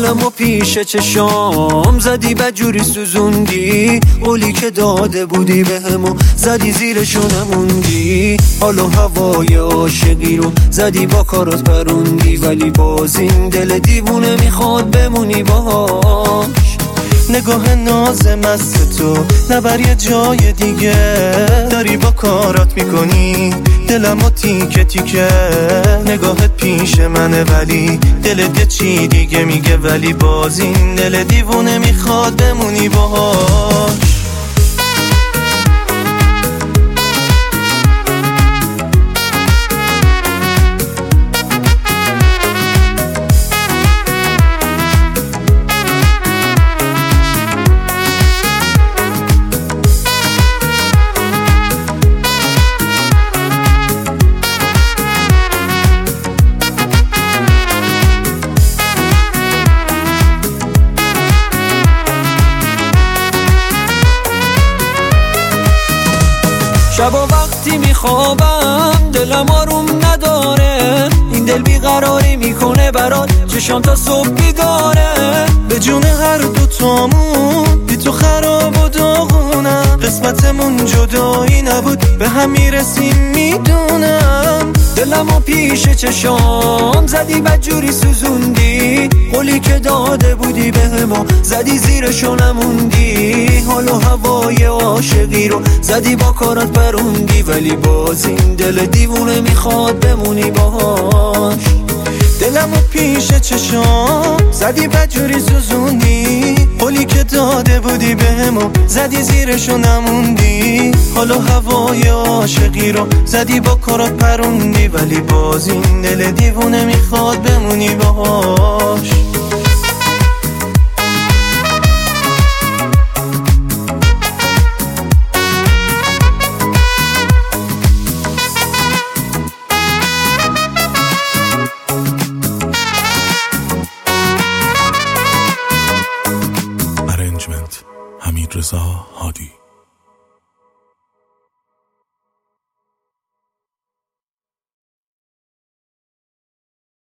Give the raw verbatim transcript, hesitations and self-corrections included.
دلمو پیش چشام زدی بدجوری سوزوندی، قولی که داده بودی بهمو زدی زیرشو نموندی. حال و هوای عاشقی رو زدی با کارات پروندی، ولی باز این دل دیوونه میخواد بمونی باهاش. نگاه ناز مست تو نبر یه جای دیگه، داری با کارات میکنی دلمو تیکه تیکه. نگاهت پیش منه ولی دلت یه چی دیگه میگه، ولی باز این دل دیوونه میخواد بمونی باهاش. شبا وقتی میخوابم دلم آروم نداره، این دل بیقراری میکنه برات چشام تا صبح بیداره. به جون هر دو تامون بی تو خراب و داغونم، قسمتمون جدایی نبود به هم میرسیم میدونم. دلمو پیش چشام زدی بدجوری سوزوندی، قولی که داده بودی بهمو زدی زیرشو نموندی. حال و هوای عاشقی رو زدی با کارات پروندی، ولی باز این دل دیوونه میخواد بمونی باهاش. دلمو پیش چشام زدی بدجوری سوزوندی، قولی که داده بودی بهمو زدی زیرشو نموندی. حالا هوای عاشقی رو زدی با کارات پروندی، ولی باز این دل دیوونه میخواد بمونی باهاش. حمید رضا هادی.